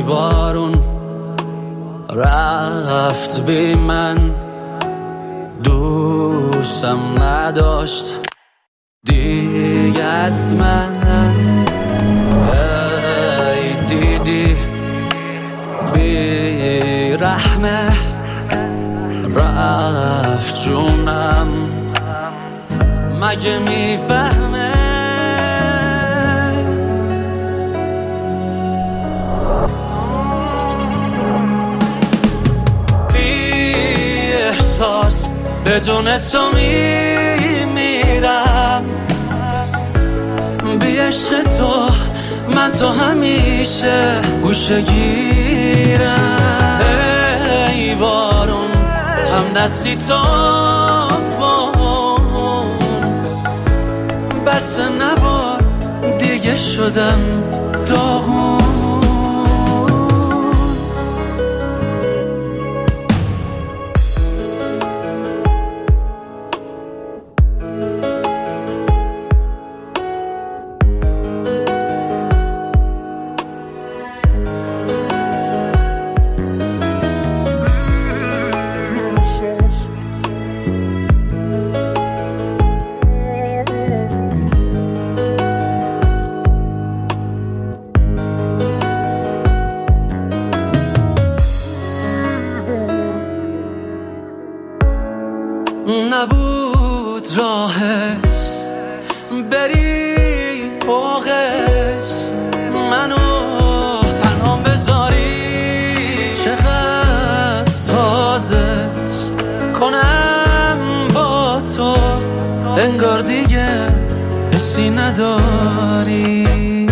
ای بارون رفت بی من، دوستم نداشت دیگت من. ای دیدی بی رحمه رفت جونم، مگه میفهمه؟ بی احساس بدون تو میمیرم، بی عشق تو من تو همیشه گوشه گیرم. ای بارون هم دستی تو کن، بس نبار دیگه شدم داغون. نبود راهش بری فوقش، منو تنها بذاری، چقدر سازش کنم با تو، انگار دیگه حسی نداری.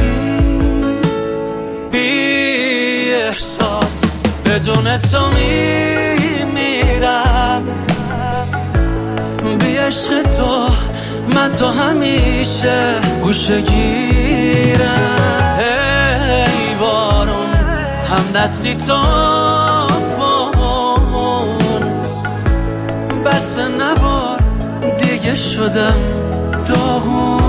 بی احساس بدون تو میمیرم، بی عشق تو من تو همیشه گوشه گیرم. ای بارون هم دستی تو کن، بس نبار دیگه شدم داغون.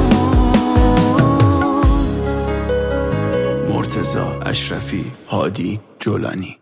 مرتضی اشرفی، هادی جولانی.